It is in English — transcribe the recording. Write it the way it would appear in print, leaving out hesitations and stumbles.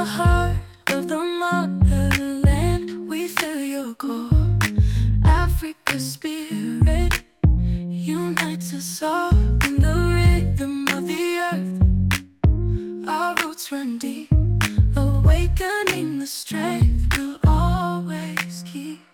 the heart of the motherland, we feel your core. Africa's spirit unites us all in the rhythm of the earth. Our roots run deep, awakening the strength we'll always keep.